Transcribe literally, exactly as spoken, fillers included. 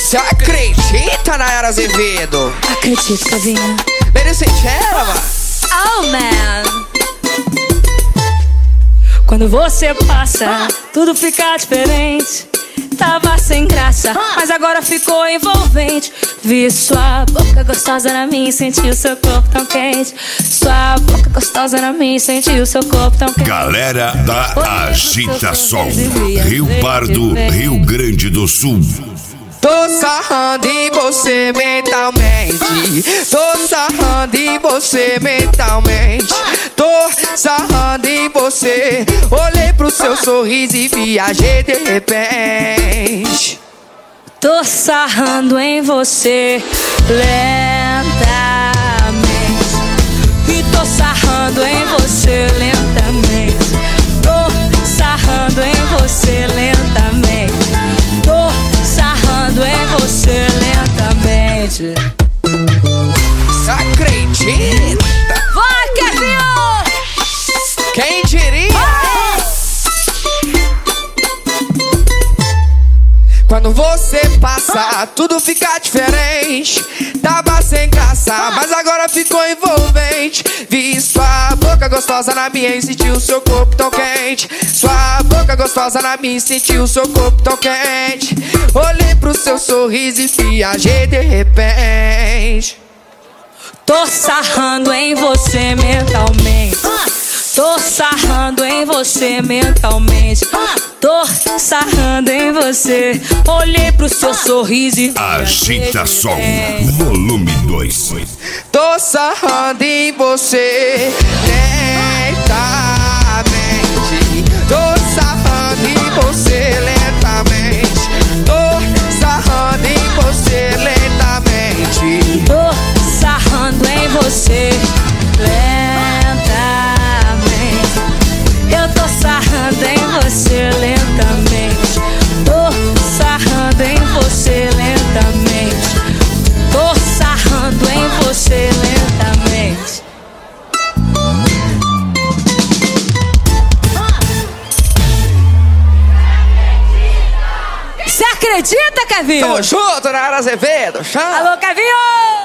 Você acredita, Nayara Azevedo? Acredito, Kevinho. Baby Sincera, mano. Oh, man. Quando você passa, tudo fica diferente. Tava sem graça, mas agora ficou envolvente. Vi sua boca gostosa na minha e senti o seu corpo tão quente. Sua boca gostosa na minha e senti o seu corpo tão quente. Galera da Agitação, Rio Pardo, Rio Grande do Sul. Tô sarrando em você mentalmente. Tô sarrando em você mentalmente. Tô sarrando em você. Olhei pro seu sorriso e viajei de repente. Tô sarrando em você lentamente. E tô sarrando em você lentamente. Tô sarrando em você lentamente. Tô sarrando em você lentamente. Acredita? Vai, Kevinho! Quem diria? Quando você passa, tudo fica diferente. Tava sem graça, mas agora ficou envolvente. Vi sua boca gostosa na minha e senti o seu corpo tão quente. Sua boca gostosa na minha e senti o seu corpo tão quente. Olhei pro seu sorriso e viajei de repente. Tô sarrando em você mentalmente. Tô sarrando em você mentalmente. Tô sarrando em você. Olhei pro seu sorriso e Agitação, volume dois. Tô sarrando em você lentamente. Tô sarrando em você lentamente. Tô sarrando em você lentamente. Tô sarrando em você lentamente. Eu tô sarrando em você lentamente. Tô sarrando em você lentamente. Tô sarrando em você lentamente. Você acredita, Kevinho? Tamo junto, Nayara Azevedo. Chama. Alô, Kevinho!